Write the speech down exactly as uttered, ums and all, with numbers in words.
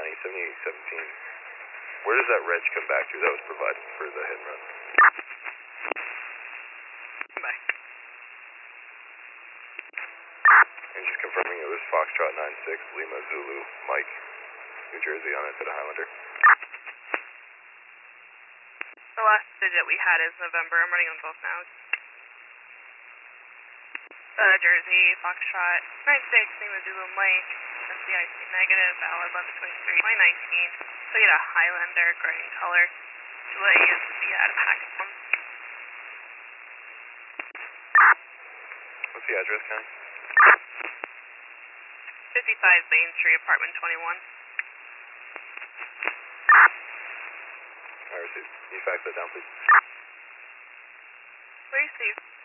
County, seventy-eight seventeen. Where does that reg come back to that was provided for the hit and run? Bye. And just confirming it was Foxtrot nine six, Lima Zulu, Mike, New Jersey on it to the Highlander. The last digit we had is November. I'm running on both now. Uh, Jersey, Foxtrot, nine six, Lima Zulu, Mike, S C I C negative, valid eleven twenty-three, twenty nineteen. So you had a Highlander, gray in color. Delay is the out of packet one. What's the address, Connie? fifty-five Main Street, apartment twenty-one. I received. Can you fax that down, please? Receive.